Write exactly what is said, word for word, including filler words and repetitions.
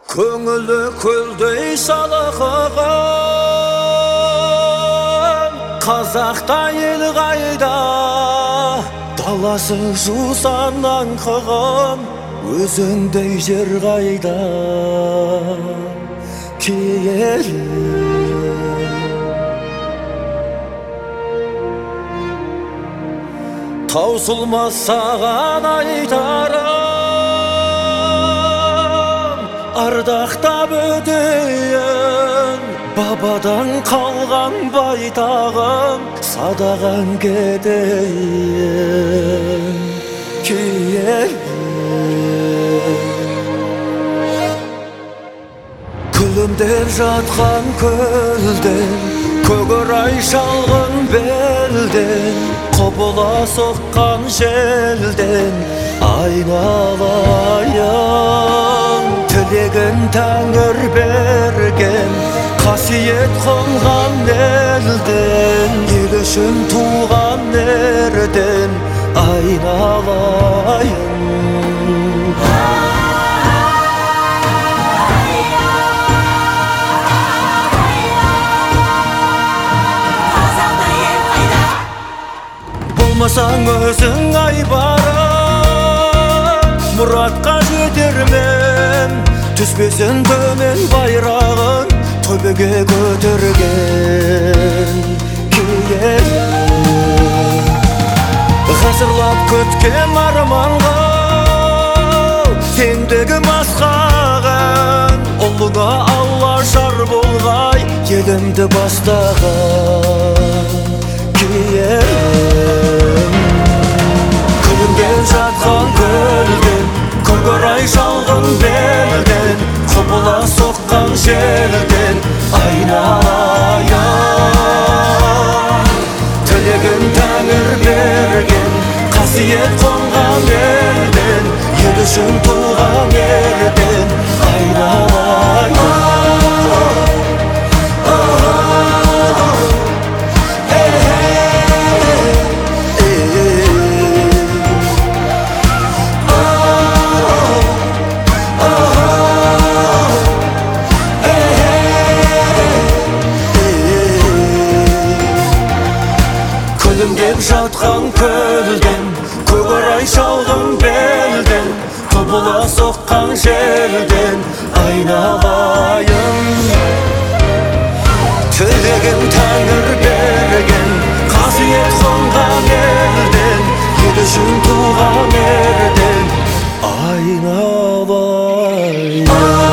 Көңілі көлдей салқын, қазақта ел қайда, даласы жусан аңқыған, өзіңдей жер қайда. Киелі таусылмас саған айтарым, ардақтап өтейін бабадан қалған байтағым, садаған кетейін. Киелі күлімдеп жатқан көлден, көгірай шалғын белден, құбыла соққан желден айналайын. Тілегін тәңір берген, қасиет қонған елден, ел үшін туған ерден айналайын. Болмасаң өзің айбарым, мұратқа жетермен, түспесін төмен байрағын төбеге көтерген. Киелі ғасырлап көткен арманға теңдігі масқаған, ұлыңа алла жар болғай елімді бастаған. Киелім күлімдеп жатқан көлден, көкорай шалғын белден, құбыла соққан желден айналайын. Тілегін тәңір берген, қасиет қонған елден, ел үшін туған ерден айналайын. Күлімдеп жатқан көлден, көкорай шалғын белден, құбыла соққан желден айналайын. Тілегін тәңір берген, қасиет қонған елден, ел үшін туған ерден айналайын.